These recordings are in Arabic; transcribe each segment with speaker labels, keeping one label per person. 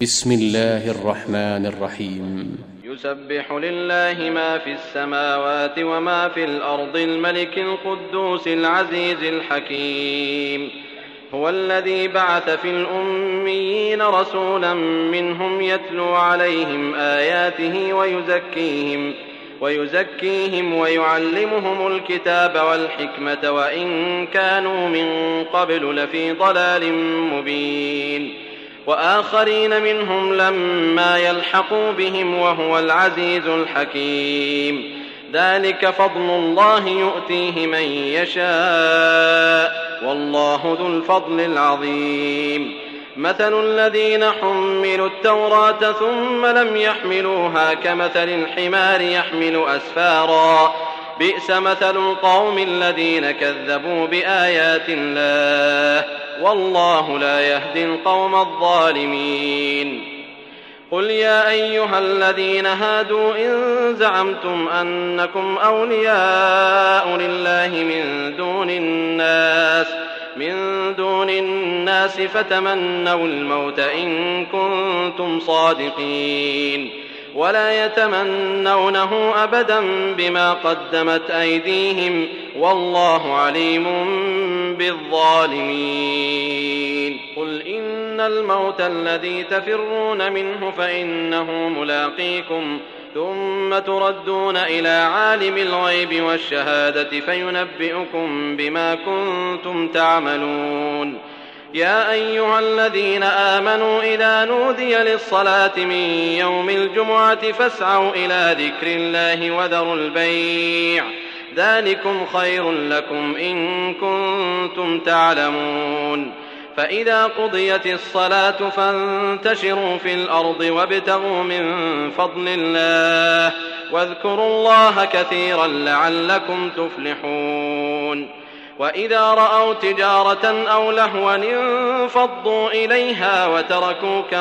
Speaker 1: بسم الله الرحمن الرحيم.
Speaker 2: يسبح لله ما في السماوات وما في الأرض الملك القدوس العزيز الحكيم. هو الذي بعث في الأميين رسولا منهم يتلو عليهم آياته ويزكيهم ويعلمهم الكتاب والحكمة وإن كانوا من قبل لفي ضلال مبين، وآخرين منهم لما يلحقوا بهم وهو العزيز الحكيم. ذلك فضل الله يؤتيه من يشاء والله ذو الفضل العظيم. مثل الذين حملوا التوراة ثم لم يحملوها كمثل الحمار يحمل أسفارا، بئس مثل القوم الذين كذبوا بآيات الله والله لا يهدي القوم الظالمين. قل يا أيها الذين هادوا إن زعمتم أنكم أولياء لله من دون الناس فتمنوا الموت إن كنتم صادقين، ولا يتمنونه أبدا بما قدمت أيديهم والله عليم بالظالمين. قل إن الموت الذي تفرون منه فإنه ملاقيكم ثم تردون إلى عالم الغيب والشهادة فينبئكم بما كنتم تعملون. يا أيها الذين آمنوا إذا نودي للصلاة من يوم الجمعة فاسعوا إلى ذكر الله وذروا البيع، ذلكم خير لكم إن كنتم تعلمون. فإذا قضيت الصلاة فانتشروا في الأرض وابتغوا من فضل الله واذكروا الله كثيرا لعلكم تفلحون. وإذا رأوا تجارة أو لهوا انفضوا إليها وتركوك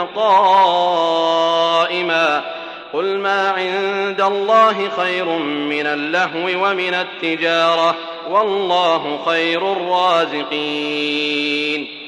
Speaker 2: قائما، قل ما عند الله خير من اللهو ومن التجارة والله خير الرازقين.